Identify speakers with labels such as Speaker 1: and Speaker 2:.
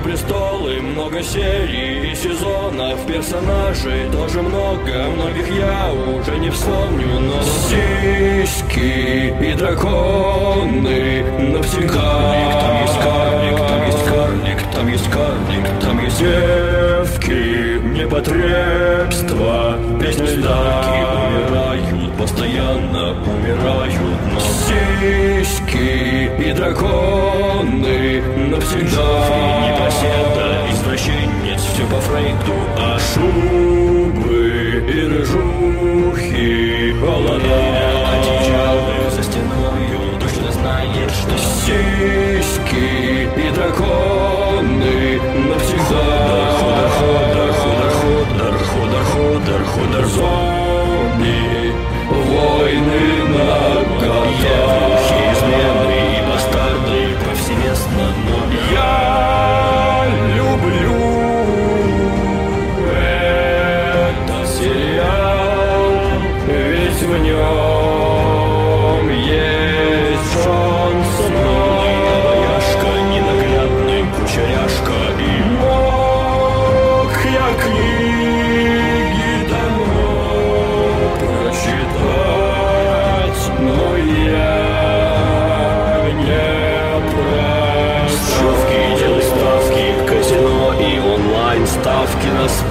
Speaker 1: престолы, много серий и сезонов, персонажей тоже много, многих я уже не вспомню, но сиськи и драконы навсегда. Там есть карлик, там есть карлик, там есть карлик, там есть девки, непотребства, песни старки умирают, постоянно умирают, но сиськи и драконы навсегда. Непоседа, извращенец, все по Фрейду, а шубы и рыжухи, холода, одеялы за стеною, точно знаешь, что сиськи и драконы навсегда. Ходор, зомби, войны на годах, измены и бастарды повсеместно, но я люблю этот сериал, ведь в нем есть Джон Сноу, обаяшка, ненаглядный кучеряшка, и мог я книги давно прочитать, но я не прочитал. Шутки, делай ставки, казино и онлайн ставки на